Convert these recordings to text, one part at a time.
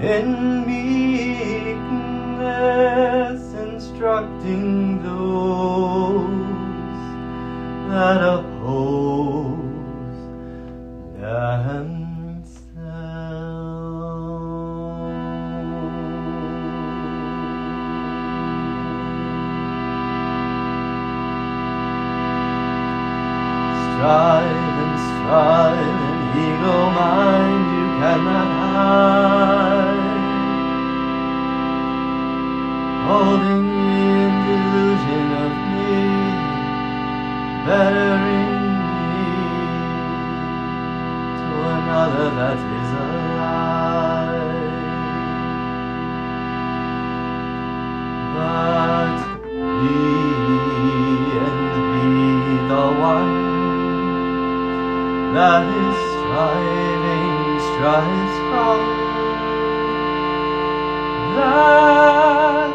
in meekness instructing those that oppose themselves. Strive and strive, an ego mind you cannot hide, holding in delusion of me, bettering me to another that is alive. But be and be the one that is striving, strives from, that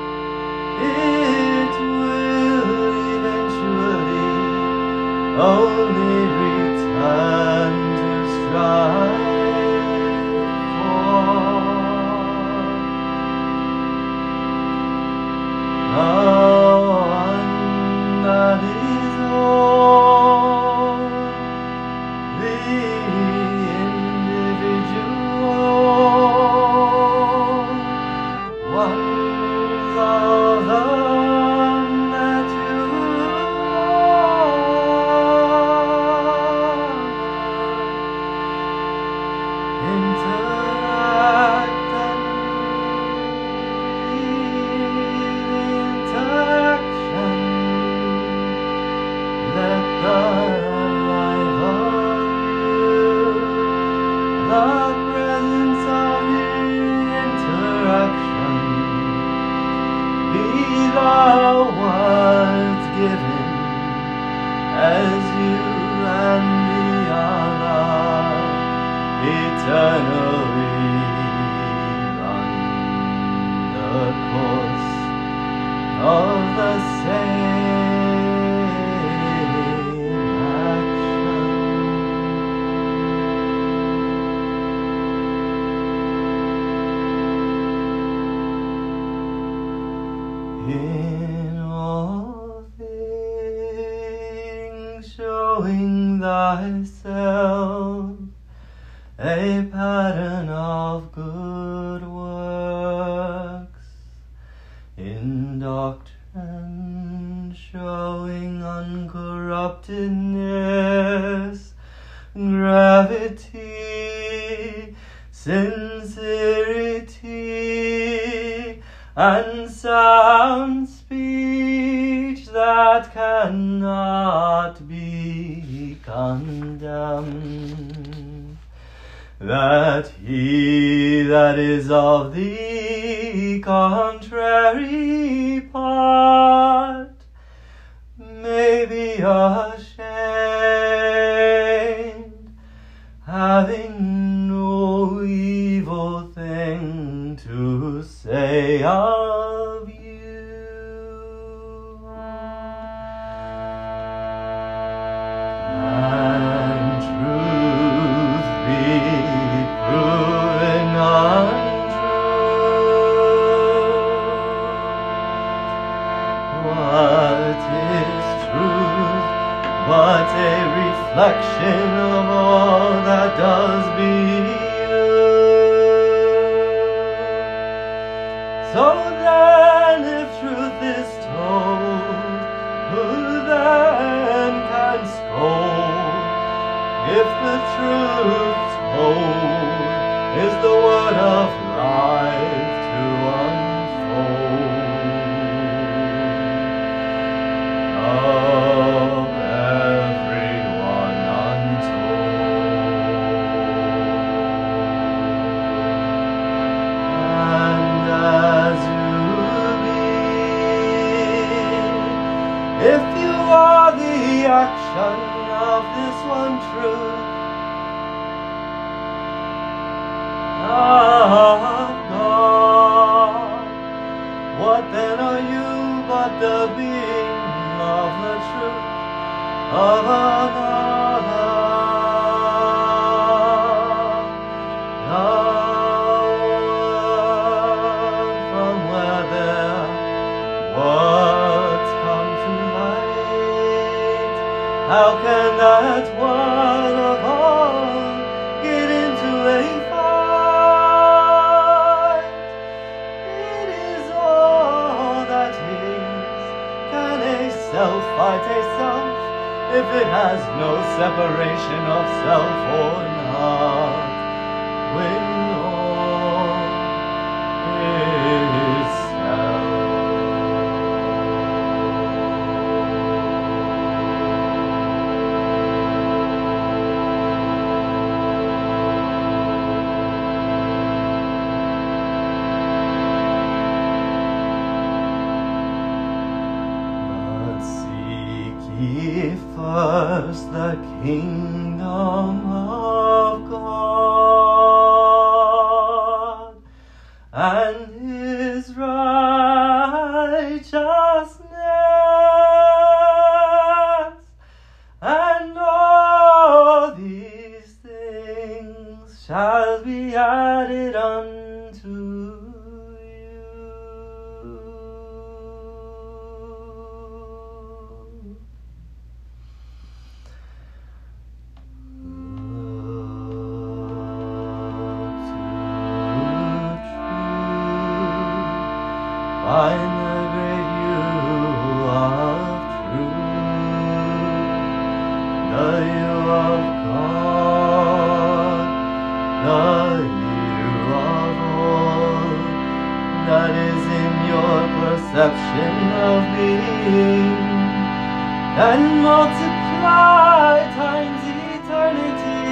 it will eventually only return to strive for. The one that is all the individual ones of them that you interact and interaction. Let the life of the presence of the interaction be the words given as you and the other eternally run the course of the same action. In all things showing thyself a pattern of good works, in doctrine showing uncorruptedness, gravity, sincerity, and sound speech that cannot be condemned, that he that is of the contrary part may be ashamed, having no evil thing to say of you. And truth be proven untrue. What is truth but a reflection of all that does be you? So then, if truth is told, who then can scold? If the truth told is the word of life to unfold, of everyone untold. And as you be, if you are the action of this one truth, of God, what then are you but the being of the truth of another? separation of self or not, when all is self. Ye first the kingdom of God and His righteousness, and all these things shall be added unto you. Find the great you of truth, the you of God, the you of all that is in your perception of being, and multiply times eternity,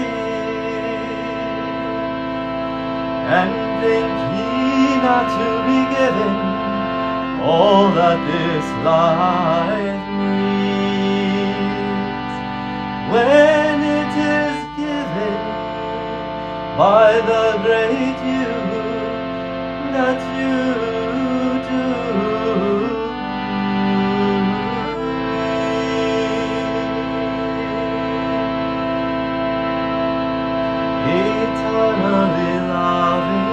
and think ye not to be given all that this life needs, when it is given by the great you that you do. Eternally loving,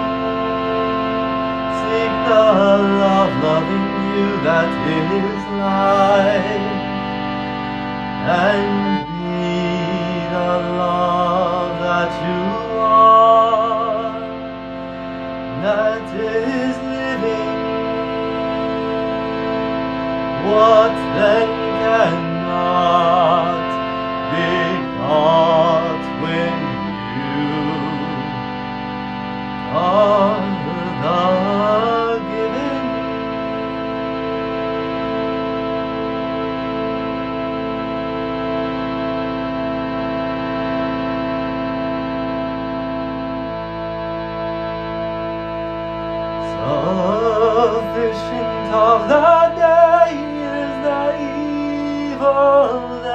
seek the loving you that is life, and be the love that you are, that is living. What then cannot be got when you are the given? Sufficient of the day is the evil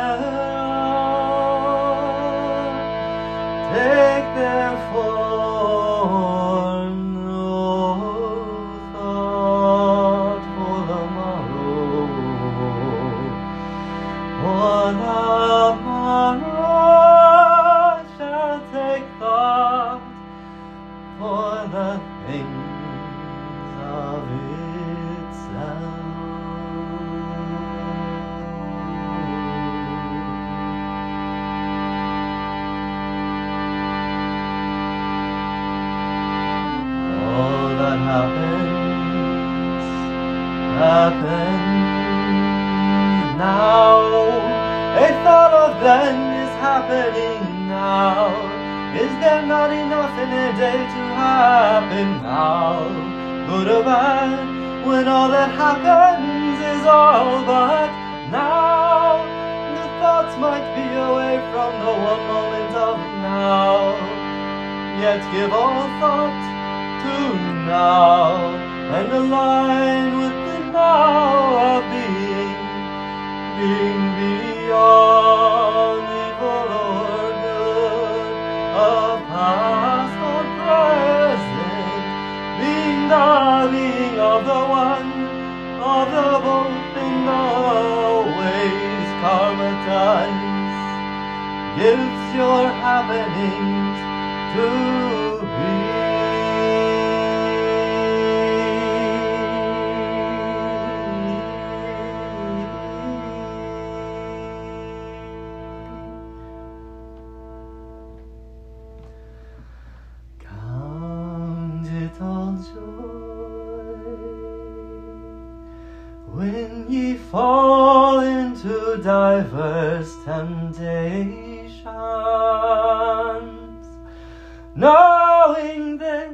thereof. Take therefore no thought for the morrow, for the morrow shall take thought for the things of itself. All that happens now. A thought of then is happening now. Is there not enough in a day to happen now? Good or bad, when all that happens is all but now. The thoughts might be away from the one moment of now, yet give all thought to now, and align with the now of being beyond evil or good, of past or present, being the being of the one, of the both in the ways karmatized, gives your happenings to be. All joy when ye fall into diverse temptations, knowing this,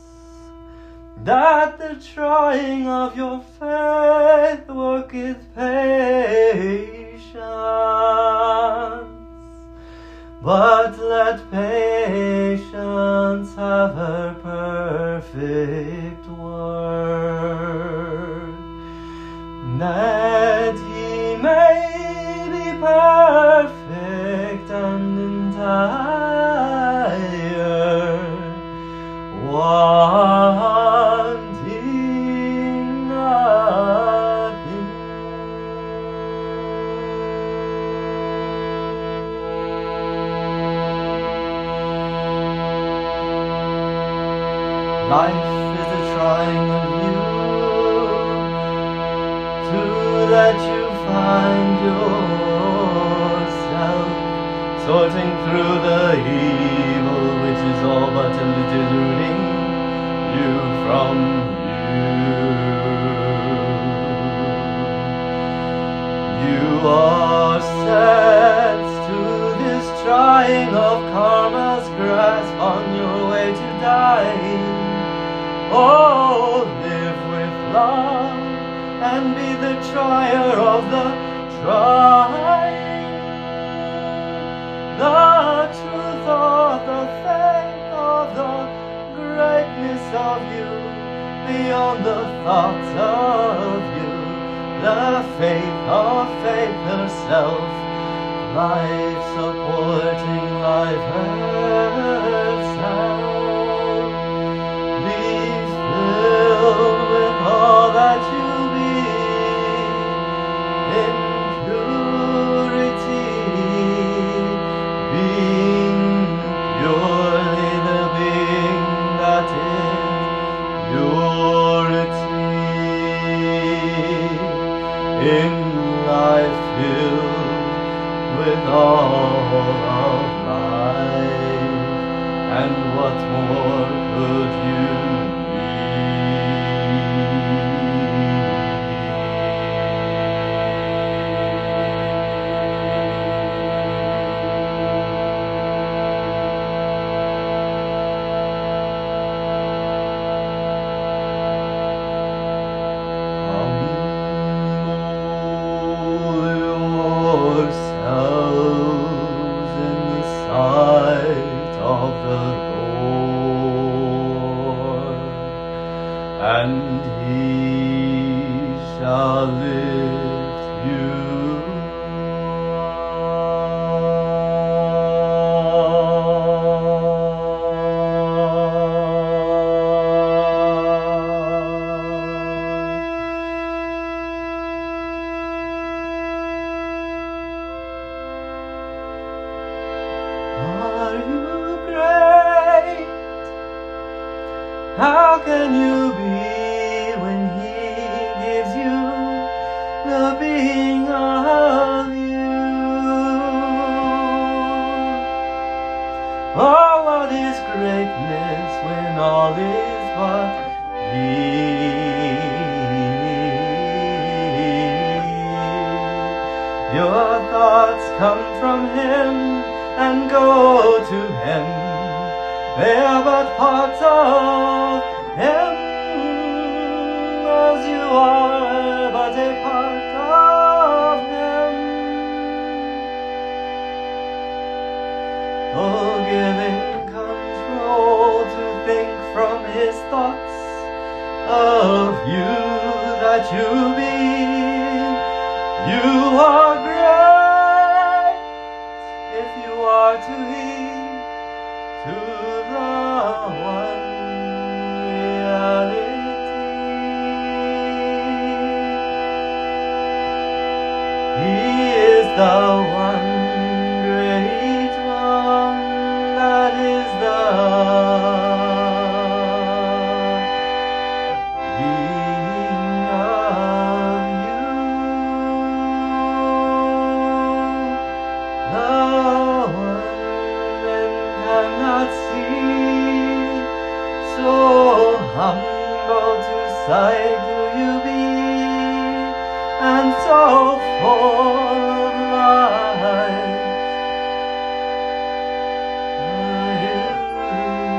that the trying of your faith worketh patience. But let patience have her perfect work, that ye may be perfect and entire, wanting nothing. Life is a trying of you, to that you find yourself sorting through the evil which is all but deluding you from you. You are set to this trying of karma's grasp on your way to dying. Oh, live with love and be the trier of the trying. The truth of the faith of the greatness of you, beyond the thoughts of you, the faith of faith herself, life supporting life herself. Be filled with all that you be, in purity, being purely the being that is purity, in life filled with all of life, and what more could you yourselves in the sight of the Lord, and He shall lift you Are you great? How can you be when He gives you the being of you? Oh, what is greatness when all is but He? Your thoughts come from Him and go to Him. They are but parts of Him, as you are but a part of Him. Oh, giving control to think from His thoughts of you that you be. You are great if you are to heed to the one reality. He is the one great one that is the being of you. The one men cannot see, so humble to sight do you be, and so full of light.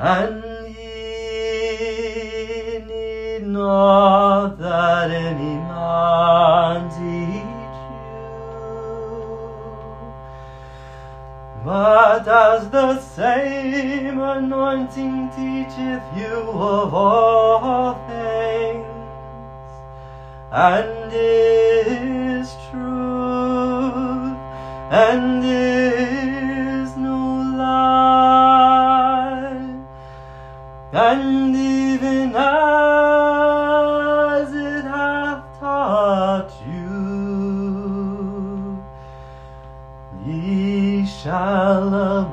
and ye need not that any man teach you, but as the same anointing teacheth you of all things, and is truth, and is no lie, and even as it hath taught you, ye shall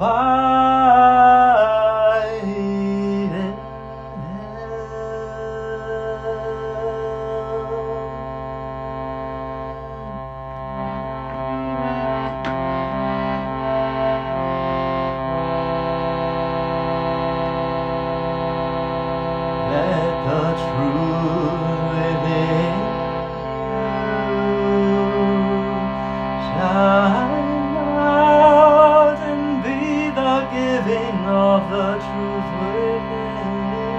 abide in him. Let the truth within you shine out, and be the giving of the truth within.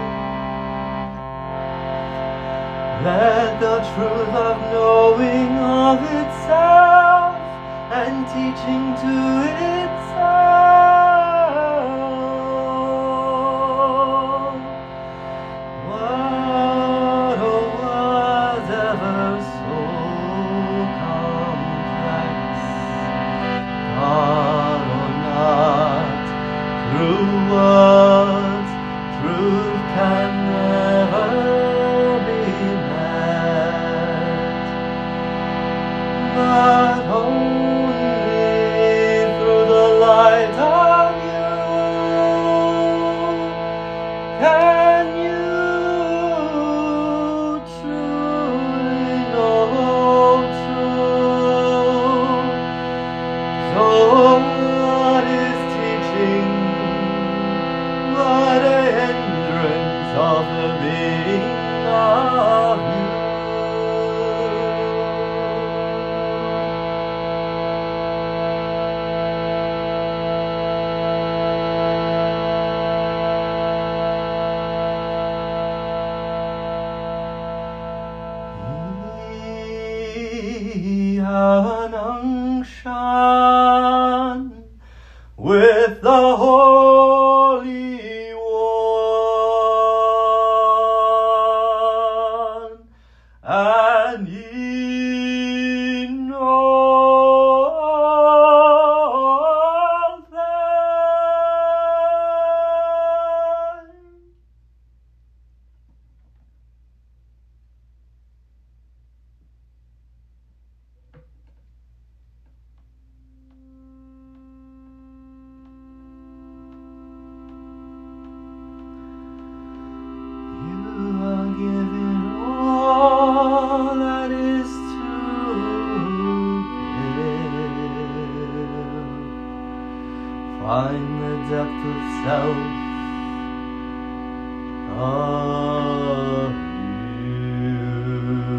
Let the truth of knowing of itself and teaching to itself, what was ever so complex, God or not, through words truth can never be met, but only through the light of you can you truly know truth. So what is teaching but a hindrance of the being of you? Ye have an unction with the Holy One, and ye know all things. You are given all that is to give. Find the depth of self of you.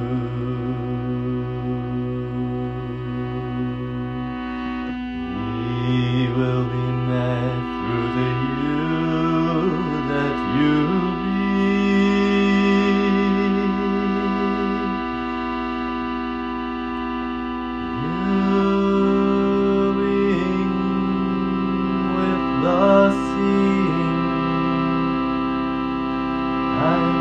Ye will be met through the you that you be. You being with the seeing and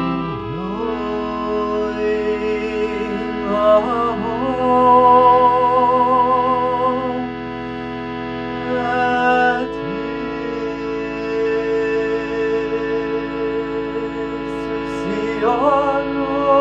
knowing of all that is to see or know.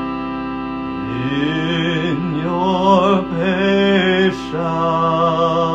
In your patience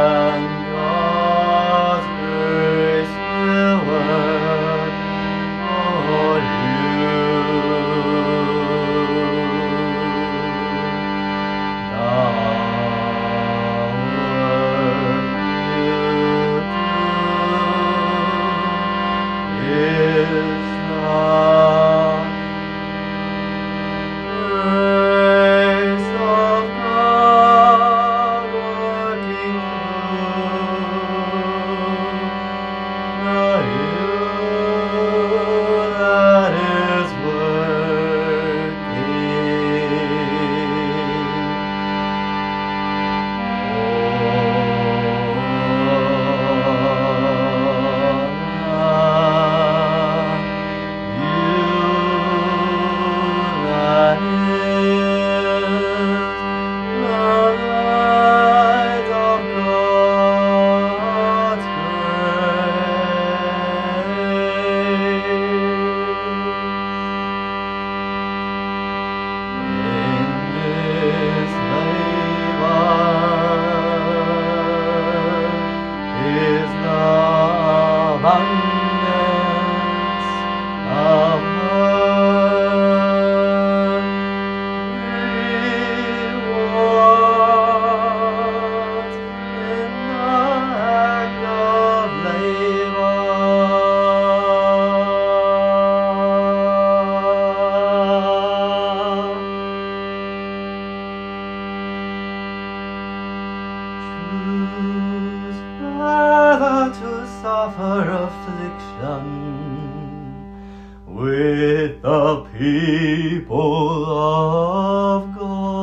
suffer affliction with the people of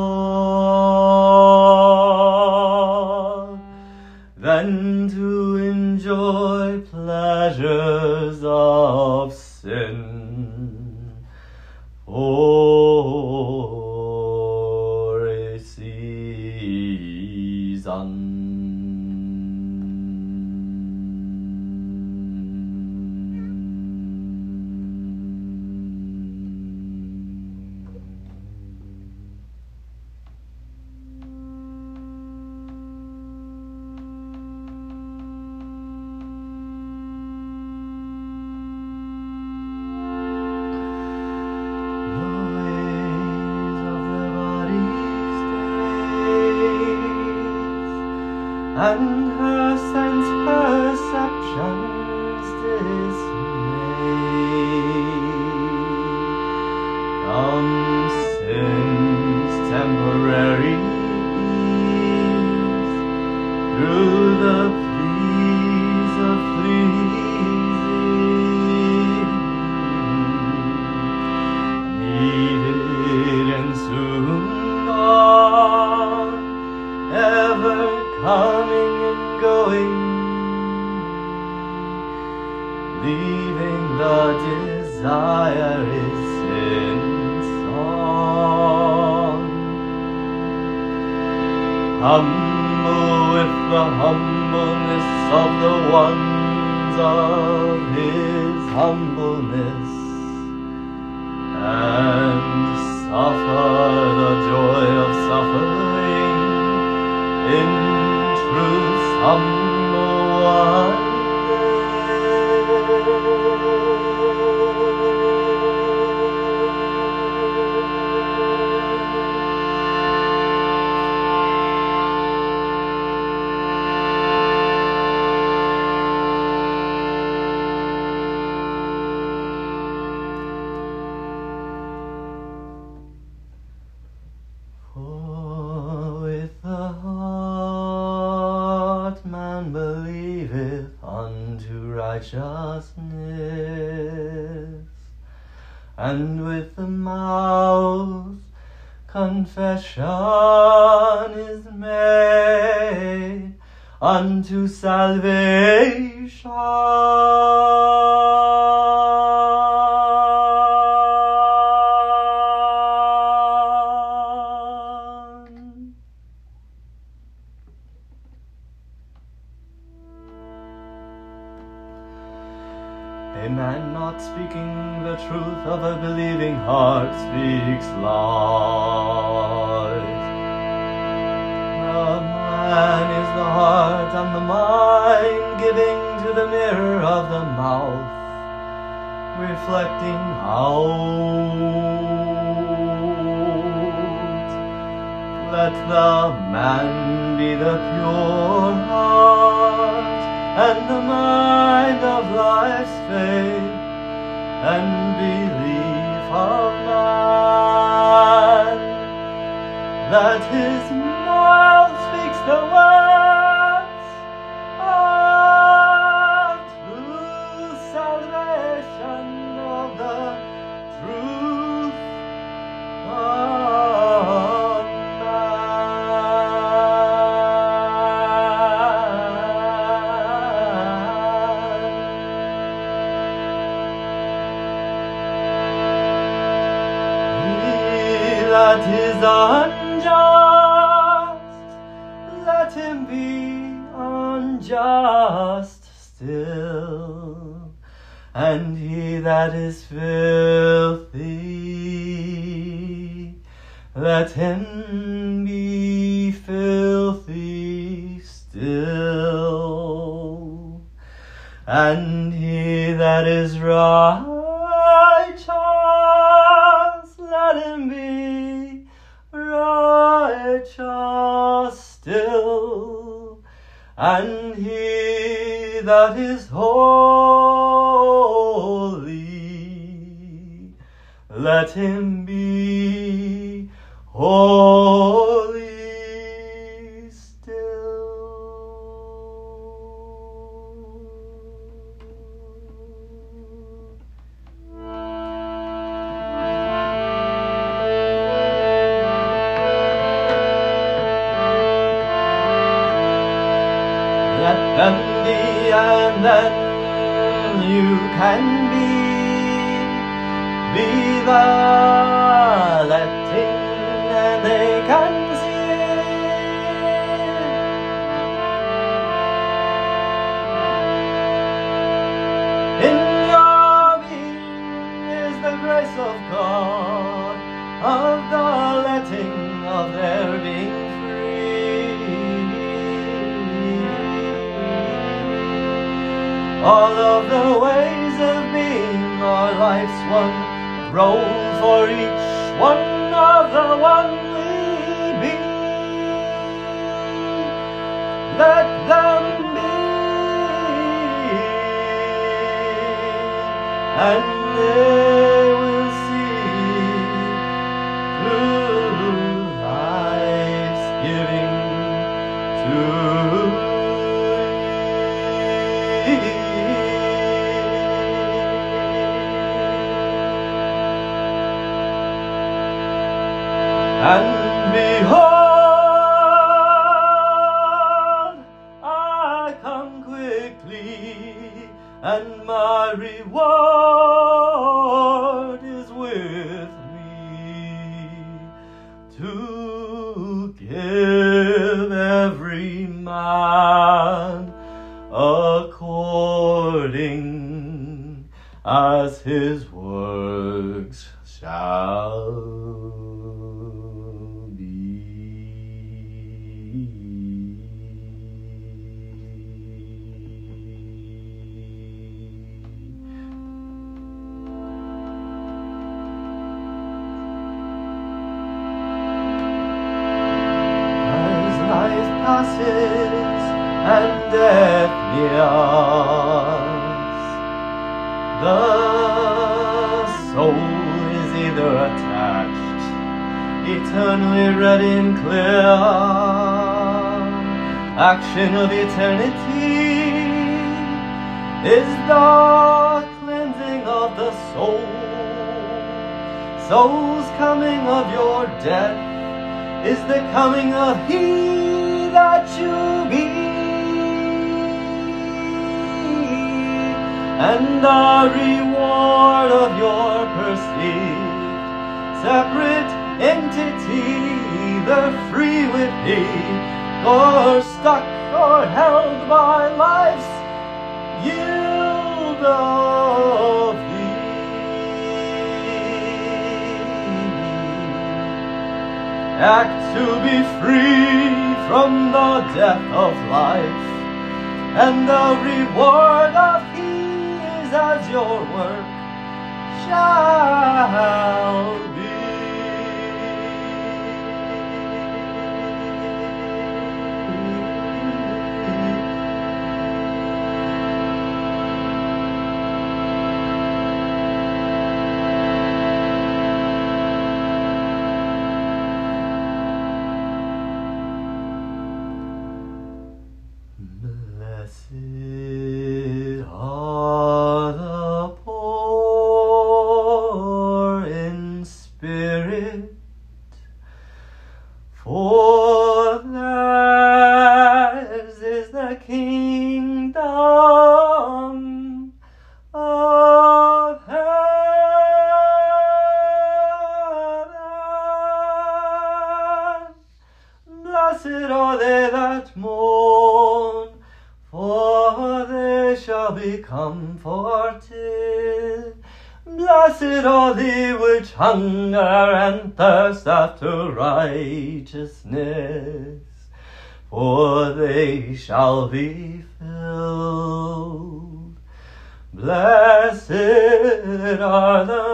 God than to enjoy pleasures of sin for a season. And her sense perceptions dismay. Come sin's temporary ease through the pleas of pleasing, needed and soon gone, ever coming and going, leaving the desire is in song. Humble with the humbleness of the ones of his humbleness, and suffer the joy of suffering in truth's humble wonder. For with the heart man believeth unto righteousness, and with the mouth confession is made unto salvation. A man not speaking the truth of a believing heart speaks lies. The man is the heart and the mind, giving to the mirror of the mouth, reflecting out. Let the man be the pure heart, and the mind of life's faith and belief of man, that his mouth speaks the words of true salvation of the truth of that is unjust, let him be unjust still. And he that is filthy, let him be filthy still. And he that is righteous, let him be righteous still. And he that is holy, let him be holy still. Let them be, and then you can be the letting, and they can see. In your being is the grace of God, of the letting of their being free. All of the ways of being are life's one role for each one of the one we be. Let them be, and they will see through life's giving to and behold, I come quickly, and my reward is with me, to give every man according as his works shall be. As life passes and death nears, the soul is either attached, eternally red and clear, action of eternity is the cleansing of the soul. Soul's coming of your death is the coming of He that you be, and the reward of your perceived separate entity, the free with Thee, or stuck or held by life's yield of Thee. Act to be free from the death of life, and the reward of He is as your work shall be. Blessed are the poor in spirit, for theirs is the kingdom of heaven. Blessed are they that mourn, for they shall be comforted. Blessed are they which hunger and thirst after righteousness, for they shall be filled. Blessed are the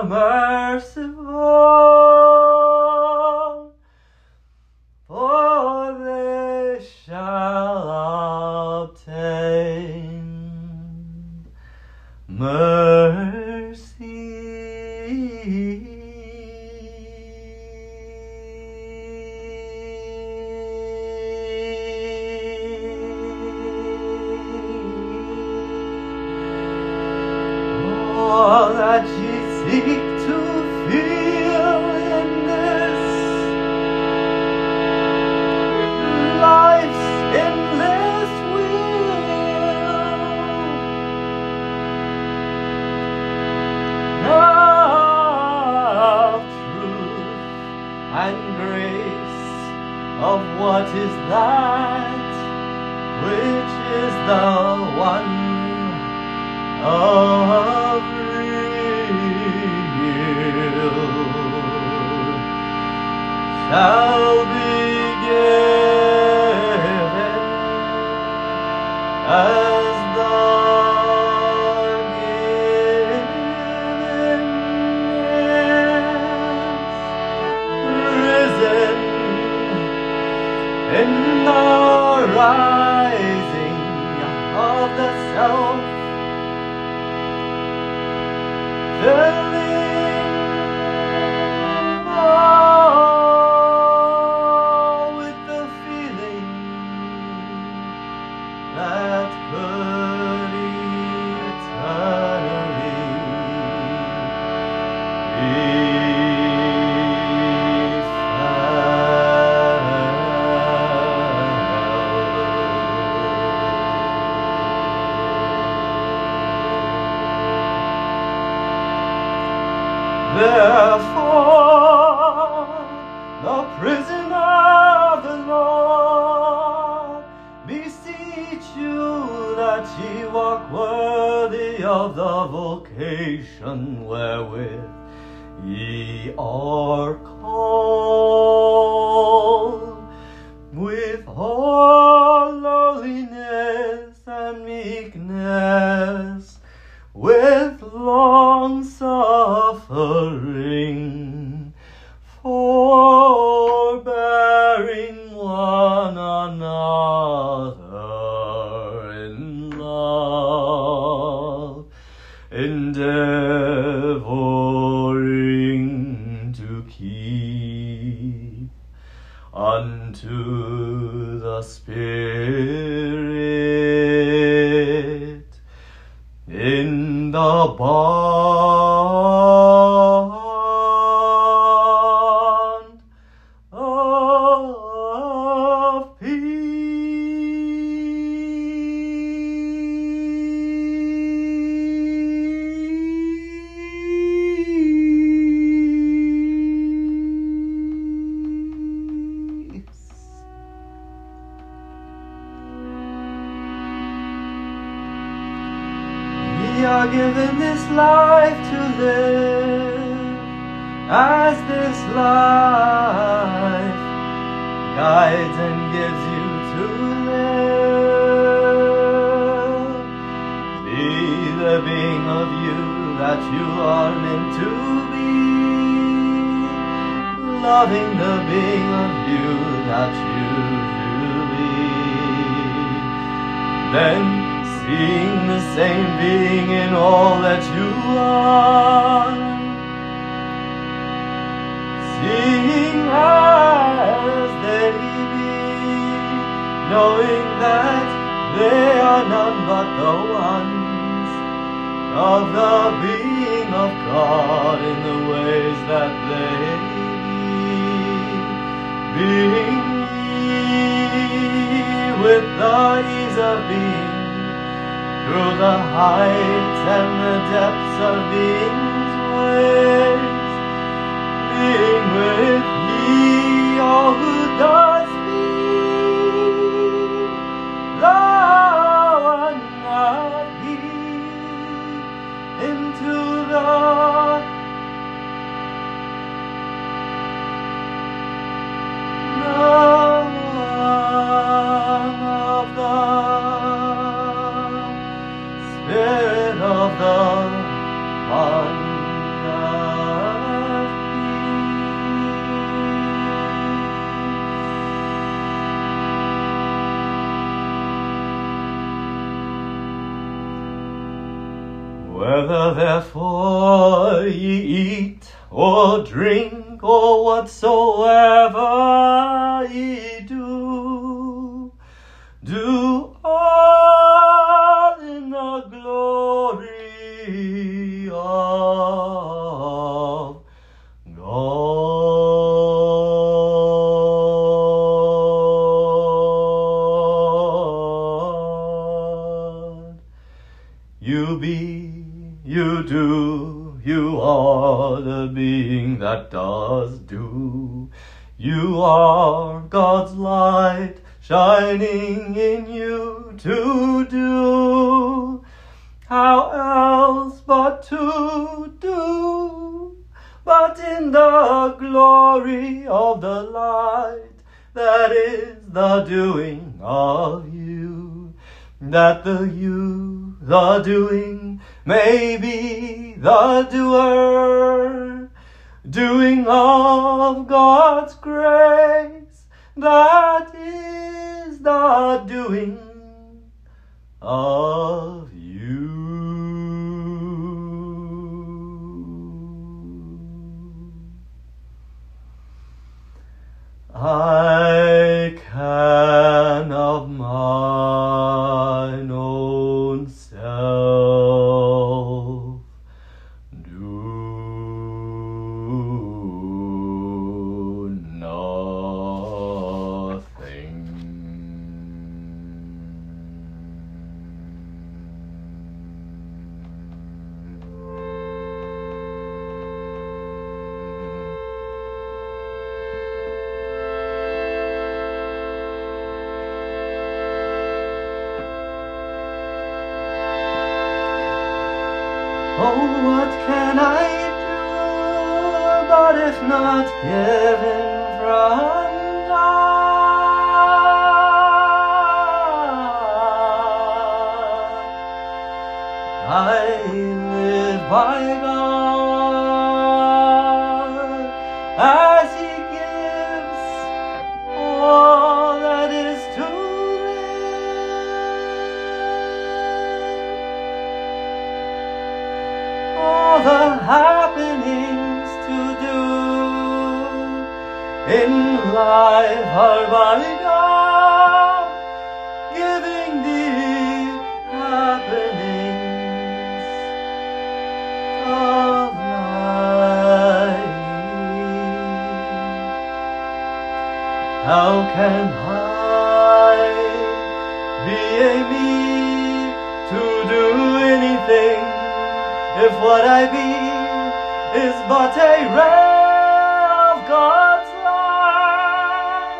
merciful, for they shall obtain mercy. All that ye seek to feel in this life's endless wheel is that which is the one of real shall be given as the given is risen in the rising of the self, filling all with the feeling that could eternally be Therefore, the prisoner of the Lord, beseech you that ye walk worthy of the vocation wherewith ye are called, with all lowliness and meekness, with long suffering, forbearing one another in love, endeavoring to keep unto the Spirit in the bond of peace. We are given this life to live, as this life guides and gives you to live. Be the being of you that you are meant to be, loving the being of you that you do be. Then seeing the same being in all that you are, seeing as they be, knowing that they are none but the ones of the being of God in the ways that they be, being ye with the ease of being, through the heights and the depths of being's ways, being with ye all who does speak, thou and not he, into the Spirit of the bond of peace. Whether therefore ye eat or drink or whatsoever ye do, do all in the glory of God. You be, you do, you are the being that does do. You are God's light shining in you to do. How else but to do? But in the glory of the light that is the doing of you, that the you, the doing, may be the doer, doing of God's grace, that is the doing of you. I can of mine own self do nothing. Oh, what can I do, but if not given from God? I live by God as He gives all that is to all the happenings to do in life are by God, giving the happenings of life. How can I be a me to do anything if what I be is but a ray of God's light?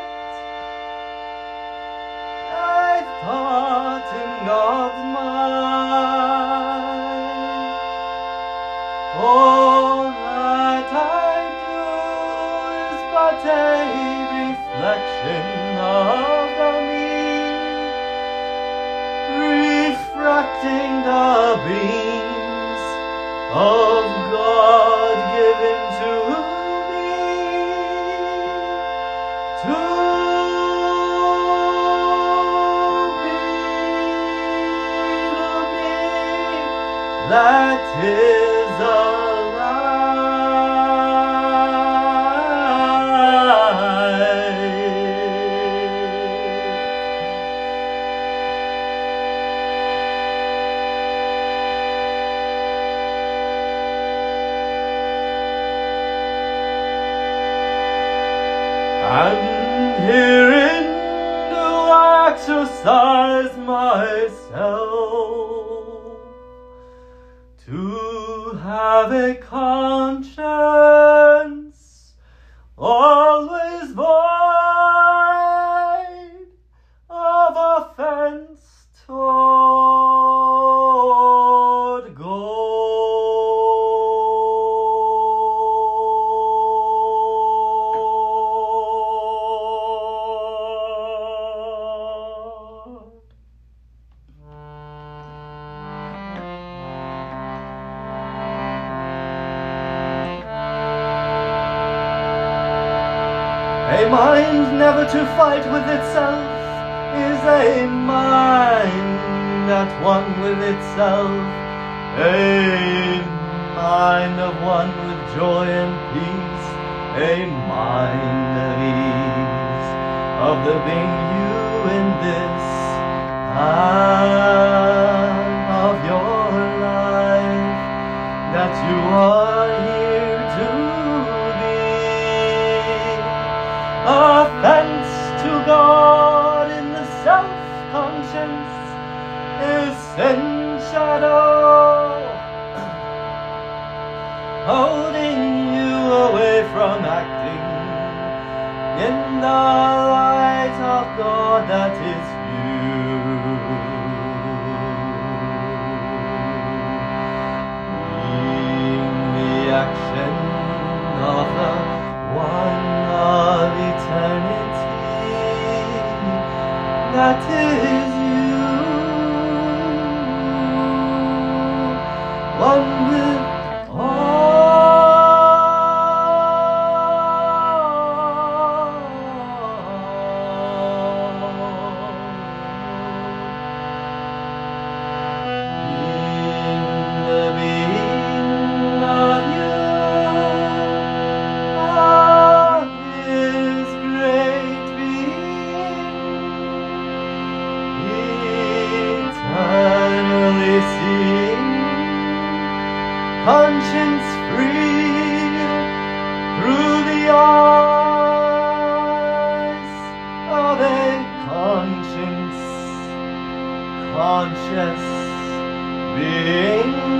I thought in God's mind, all that I do is but a reflection of the me, refracting the beams of God given to me, to me, that is alive. And herein do I exercise myself, to have a conscience always void of offense toward God. A mind never to fight with itself is a mind at one with itself, a mind of one with joy and peace, a mind of ease, of the being you in this time of your life, that you are here to offense to God in the self-conscience is sin shadow, holding you away from acting in the light of God that is you. In the action of the one of eternity that is you, one with all. Conscience free through the eyes of a conscious being.